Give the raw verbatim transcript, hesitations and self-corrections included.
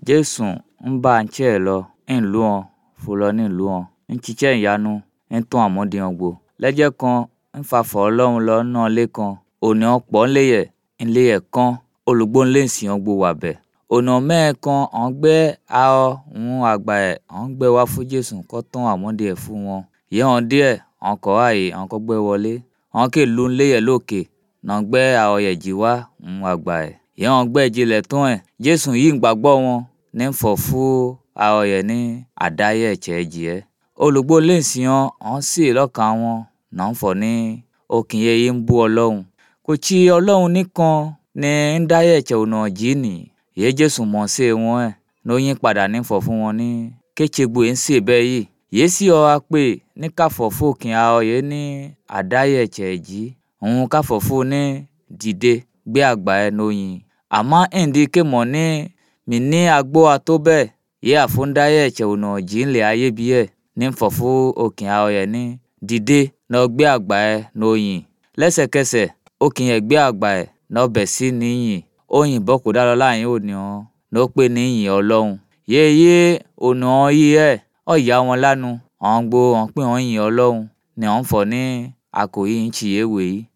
Jésù ń bá ń tiẹ̀ lọ ńlú wọn fúlọ nílùú wọn ń ṣiṣẹ́ ìyanu ń tún àmúdìyàn gbò lẹ́jẹ́ kan ń fafọ̀ Ọlọ́run lọ náà lé kan òní ọ̀pọ̀ ńléyẹ̀ ńléyẹ̀ kan olùgbò ńlẹ̀ ìsìn ọgbò wà bẹ̀ ònà mẹ́ẹ̀ kan ọ̀n gbé awọ ń àgbà ẹ̀ ọ̀n gbé wá fún Jésù kó tún àmúdìyẹ fún wọn yìí hàn díẹ̀ ọ̀n kọ̀ ààyè ọ̀n kó gbé wọlé ọ̀n kè lu ńléyẹ̀ lókè nà gbé awọ yẹ̀ jí wá ń àgbà ẹ̀ yìí hàn gbé ìjìnlẹ̀ tún ẹ̀ Jésù yìí ń gbàgbọ́ wọn ní fọ̀ fún awọ yẹ̀ ní àdáyẹ̀ ẹ̀chẹ̀ jì ẹ́ olùgbò ńlẹ̀ ìsìn ọ̀n sì lọ́kàn wọn nà ń fọ̀ ní òkìn yẹ yìí ń bú Ọlọ́run kò tí Ọlọ́run nìkan ní ń dáyẹ̀ ẹ̀chẹ̀ ọ̀nà jì nì yìí Jésù mọ̀ sí wọn ẹ̀ ló yín padà ní fọ̀ fún wọn ní kétsegbo ń sì bẹ́ẹ̀ yìí yìí sì ọ wá pé ní káfọ̀ fún òkìn awọ yẹ ní àdáyẹ̀ ẹ̀chẹ̀ jì òun káfọ̀ fún ní dìde gbé àgbà ẹ̀ lóyin àmọ́ ẹ̀ǹdí kémọ̀ ní mi ní agbó ató bẹ́ẹ̀ yìí àfúndáyẹ̀ ẹ̀chẹ̀ ọ̀nà jì ńlẹ̀ ayé bí ẹ̀ ní fọ̀ fún òkìn awọ yẹ ní dìde lọ gbé àgbà ẹ̀ lóyin lẹ́sẹ̀kẹsẹ̀ òkìn yẹ gbé àgbà ẹ̀ lọ bẹ̀ sí níyìn òyìn bọ́ kò dá lọ láàyè òní wọn ló pé níyìn Ọlọ́run yéyé ònà yìí ẹ̀ ọ̀ yà wọn lánu ọ̀n gbó ọ̀n pé wọ́n yìn Ọlọ́run ní ọ̀n fọ̀ ní àkòyí ń ṣiyèwé yìí.